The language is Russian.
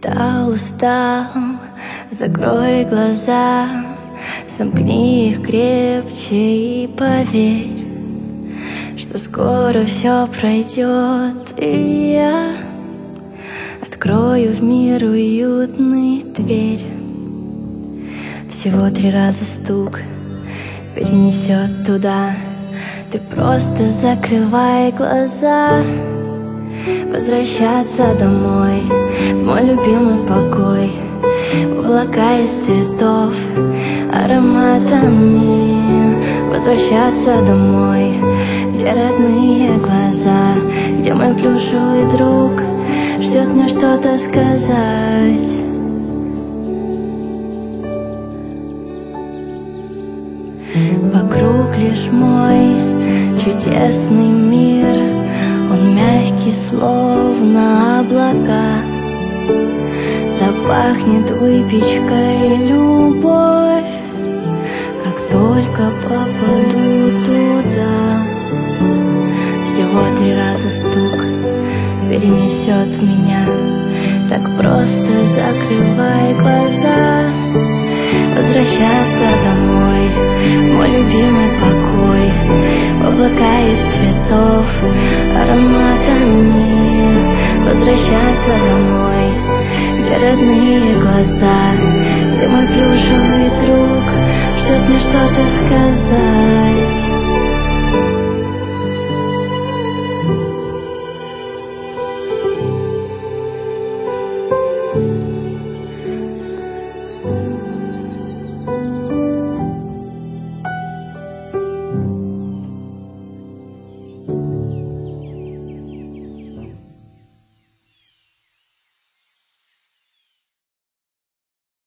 Когда устал, закрой глаза, сомкни их крепче и поверь, что скоро все пройдет, и я открою в мир уютный дверь. Всего 3 раза стук перенесет туда. Ты просто закрывай глаза. Возвращаться домой, в мой любимый покой, в облака из цветов, ароматами. Возвращаться домой, где родные глаза, где мой плюшевый друг ждет мне что-то сказать. Вокруг лишь мой чудесный мир, он мягкий, словно облака. Запахнет выпечкой и любовь, как только попаду туда. Всего 3 раза стук перенесет меня. Так просто закрывай глаза. Возвращаться домой, в мой любимый покой, в облака из цветов, ароматами. Возвращаться домой, где родные глаза, где мой плюшевый друг ждет мне что-то сказать.